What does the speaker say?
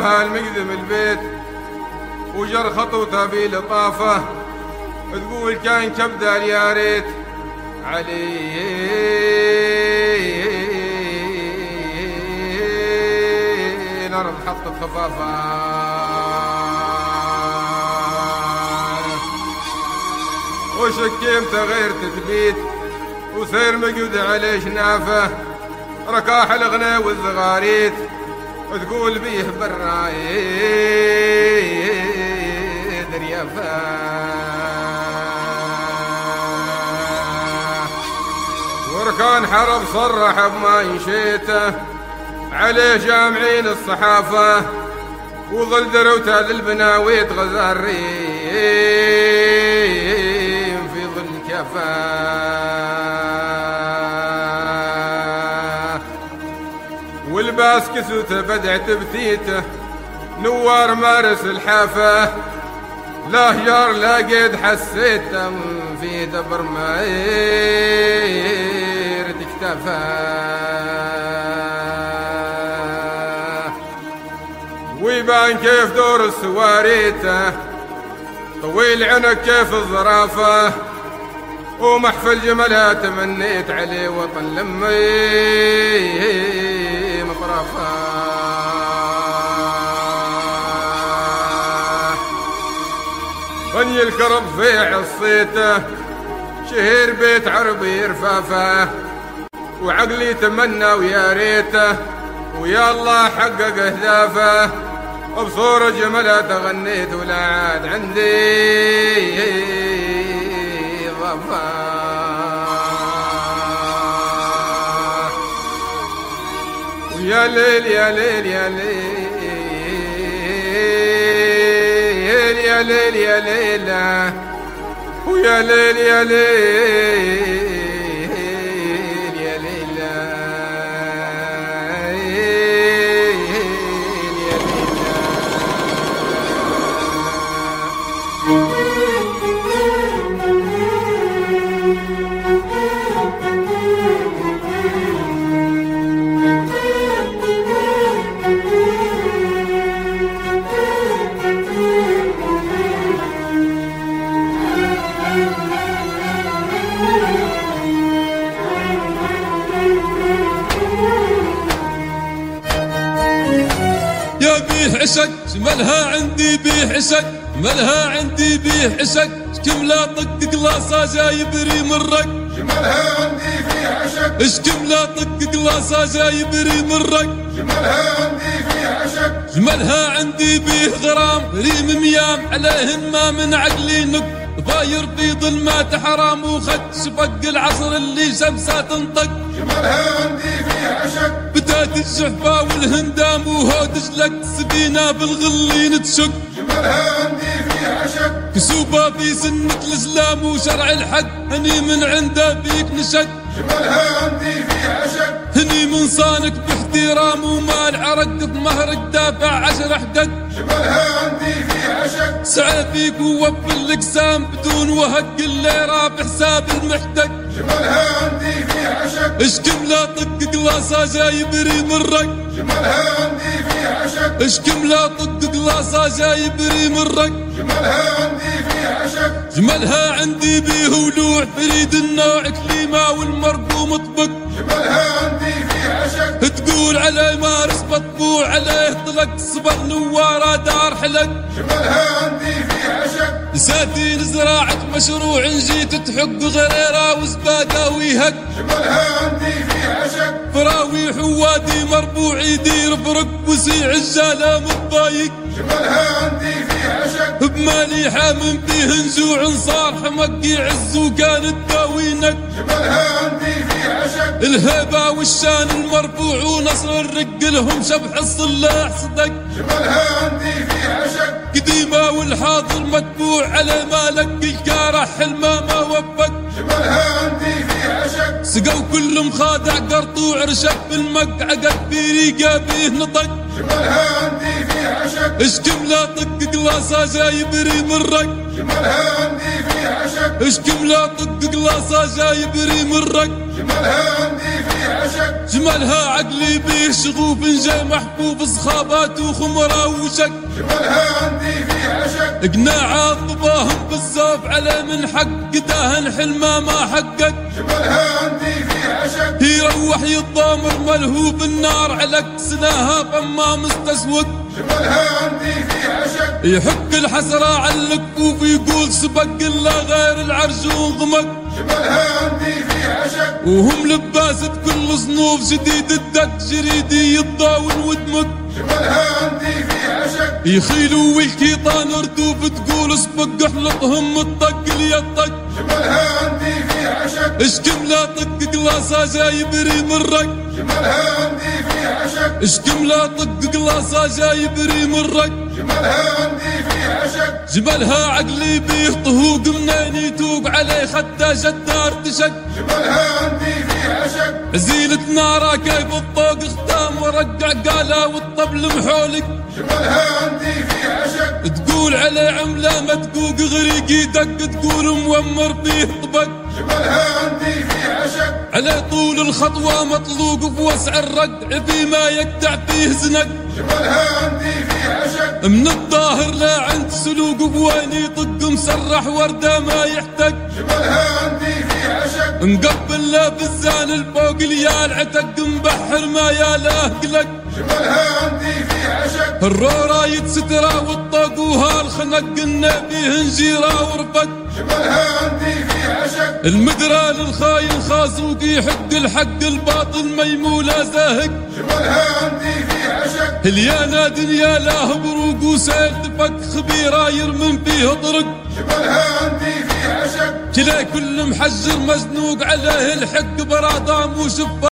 جابها المقدم البيت وجر خطوته بلطافه، تقول كان كبده يا ريت علي الأرض حطت خفافة. وشكيمته غير تثبيت وسير مقود عليه شنافه، ركاح الغنى والزغاريت تقول بيه برايد ريافه. وركان حرب صرح بما ينشيته عليه جامعين الصحافة، وظل دروته للبناويت غزارين في ظل كفاه. والباس كسوته بدع تبثيته نوار مارس الحافة، لا جار لا قيد حسيته في دبر ما يرد اكتفاه. ويبان كيف دور السواريته طويل عنك كيف الظرافة، ومحفل جملها تمنيت عليه وطن لمي مطرفه. غني الكرب في عصيته شهير بيت عربي رفافه، وعقلي تمنى ويا ريته ويا الله حقق اهدافه. بصورة جملها تغنيت ولا عاد عندي ضفاه. ويا ليل يا ليل يا ليل يا ليل يا ليل ويا ليل يا ليل يا ليل حسك ملها عندي بيه حسك، ملها عندي بيه حسك، كم لا طق قلاصة جايب ريم الرق. جملها عندي في عشق، اشكم لا طق قلاصة جايب ريم الرق. جملها عندي في عشق، جملها عندي بيه غرام ريم ميام عليهن ما من عقلي نق. ضاير في ظلمات حرام وخد شفق العصر اللي شمسه تنطق. جملها عندي في عشق، بدات الجحفة والهندام وهود جلك سفينة بالغلين تشق. جملها عندي في عشق، كسوبة في سنة الإسلام وشرع الحق هني من عنده فيك نشق. جملها عندي في عشق، هني من صانك باحترام وما العرق بمهرك دافع 10 حقق. جملها عندي في عشق، سعى فيك ووفي الأقسام بدون وهق اللي رافع حساب المحتق. جملها عندي في عشق، اشكم لا طق قلاصة جايب ريم الرق. جملها عندي في عشق، اشكم لا طق قلاصة جايب ريم الرق. جملها عندي في عشق، جملها عندي بيه ولوع فريد النوع كليمة والمرقوم طبق. جملها عندي في عشق، تقول عليه مارس مطبوع عليه طلق صبر نوارة دار حلق. جملها عندي في عشق، ساتين زراعة مشروع جيت تحق غريرة وزبادة ويهق. جملها عندي في عشق، فراويح ووادي مربوع يدير فرق وسيع الجالة متضايق. جملها عندي في عشق، بمالي حامم فيه نزوع صار حمق يعز وكانت داوينك. جملها عندي في عشق، الهيبة والشان المرفوع ونصر الرق لهم شبح الصلاح صدق. جملها عندي في عشق، قديمة والحاضر متبوع على مالك الكارح حلمه ما وفق. جملها عندي في عشق، سقوا كل مخادع قرطوع رشق بالمقعقد في ريقه فيه نطق. جملها عندي في عشق، اشكم لا طق قلاصة جايب ريم الرق جمالها عندي في عشق اشكم لا طق قلاصة جايب ريم الرق جمالها عندي في عشق جمالها عقلي بيه شغوف جاي محبوب صخابات وخمرة وشك جمالها عندي في عشق قناعات طباهم بالزوف على من حق داهن حلمه ما حقق جمالها عندي في عشق يروح يتضامر ملهوب النار على كسناها فما مستسود جمالها عندي في عشق يحك الحسرة على الكفوف يقول سبق الا غير العرش وانضمك جمالها عندي في عشق وهم لباس بكل صنوف شديد الدك جريدي يتضاون ودمك جمالها عندي في عشق يخيلوا والكيطان ردوف تقول سبق احلطهم الطق ليطق جمالها عندي في عشق اشكم لا طق قلاصة جايب ريم الرق جمالها عندي في عشق اشكم لا طق قلاصة جايب ريم الرق جمالها عندي في عشق جمالها عقلي بيه طهوق منين يتوق عليه حتى شدار تشق جمالها عندي في عشق زينة نارا كيف الطوق اختام ورقع قالا والطبل محولك جمالها عندي في عشق تقول عليه عملة مدقوق غريقي دق تقول مومر فيه طبق جمالها عندي في عشق عليه طول الخطوة مطلوق بوسع الرقع فيما يقطع فيه زنق جمالها عندي في عشق من الظاهر لا عند سلوق بوين يطق مسرح وردة ما يحتق جمالها عندي في عشق مقبل لا بالزان الفوق ليال عتق مبحر ما ياله قلق جمالها عندي في عشق الرورة يتسترى والطق وهالخنق النبي هنجيرة ورفق جمالها عندي في عشق المدرى للخاين خازوق يحق الحق الباطل ميمولة زاهق جمالها عندي في عشق اليانا دنيا لا بروق وسيل تفك خبيرة يرمن فيه طرق جمالها عندي في عشق كلا كل محجر مزنوق عليه الحق برادام وشفا